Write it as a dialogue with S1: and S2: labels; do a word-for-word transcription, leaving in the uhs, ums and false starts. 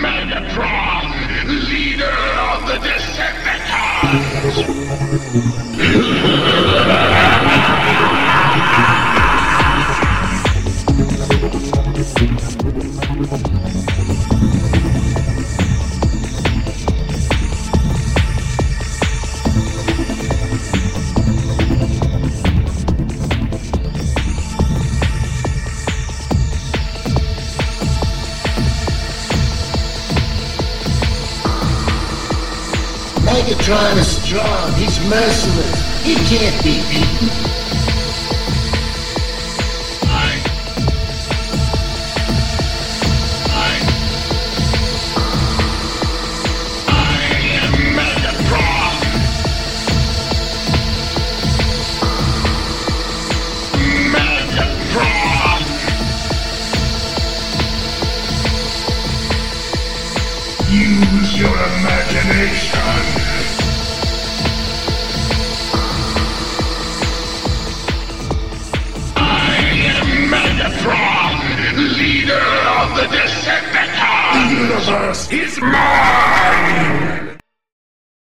S1: Megatron, leader of the Decepticons!
S2: Megatron is strong, he's merciless, he can't be beaten.
S1: I... I... I am Megatron! Megatron! Use your imagination! Megatron, leader of the Decepticons! The universe is mine!